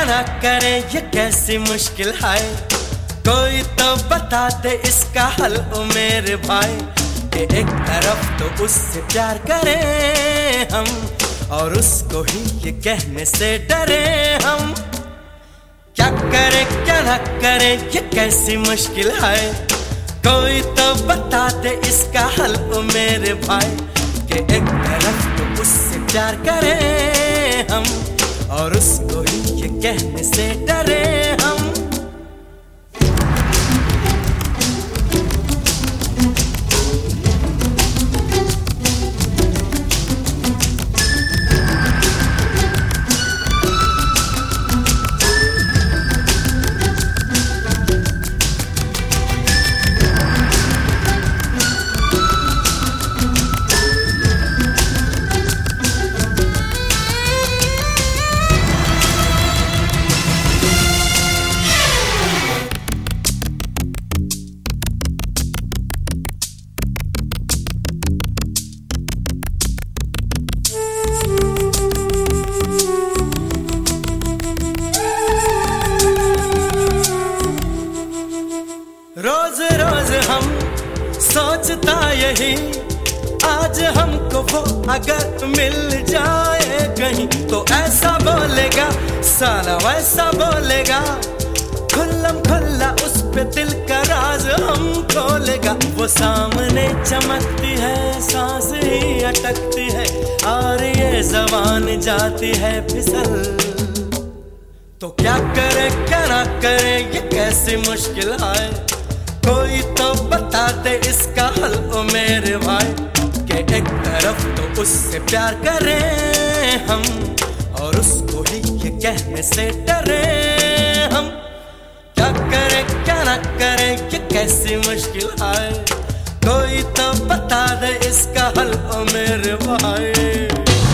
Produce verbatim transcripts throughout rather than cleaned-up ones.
ना करे ये कैसी मुश्किल है, कोई तो बता दे इसका हल ओ मेरे भाई। कि एक तरफ तो उससे प्यार करें हम, और उसको ही ये कहने से डरे हम। क्या करे क्या ना करे ये कैसी मुश्किल है, कोई तो बता दे इसका हल ओ मेरे भाई। कि एक तरफ तो उससे प्यार करें हम, और उसको ही ये कहने से डरे हम। रोज रोज हम सोचता यही, आज हमको वो अगर मिल जाए कहीं, तो ऐसा बोलेगा साला वैसा बोलेगा, खुल्लम खुल्ला उस पे दिल का राज हम खोलेगा। वो सामने चमकती है, सांस ही अटकती है, और ये ज़बान जाती है फिसल। तो क्या करे क्या ना करे ये कैसी मुश्किल है, कोई तो बता दे इसका हल ओ मेरे भाई। कि एक तरफ तो उससे प्यार करें हम, और उसको ही ये कहने से डरे हम। क्या करे क्या ना करे ये कैसी मुश्किल है, कोई तो बता दे इसका हल ओ मेरे भाई।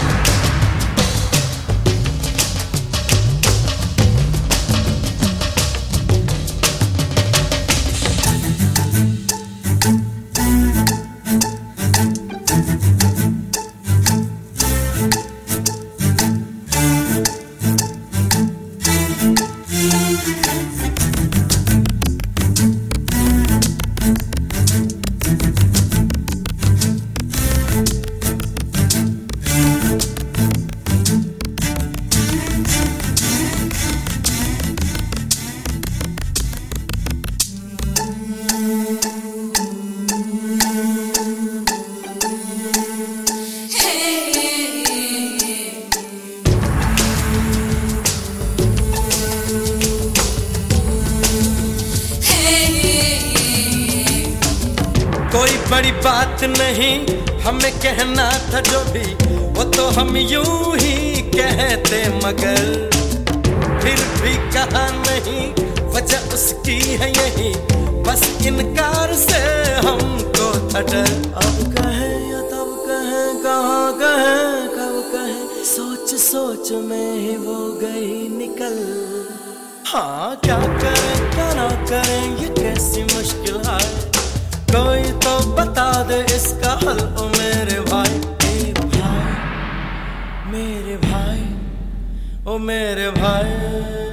कोई बड़ी बात नहीं हमें कहना था जो भी, वो तो हम यूं ही कहते, मगर फिर भी कहा नहीं, वजह उसकी है यही, बस इनकार से हमको था डर। अब कहे या तब कहे, कहाँ कहे कब कहे, सोच सोच में ही वो गई निकल। हाँ क्या करें क्या ना करें ये कैसी मुश्किल है, कोई तो बता दे इसका हल ओ मेरे भाई। मेरे भाई मेरे भाई ओ मेरे भाई।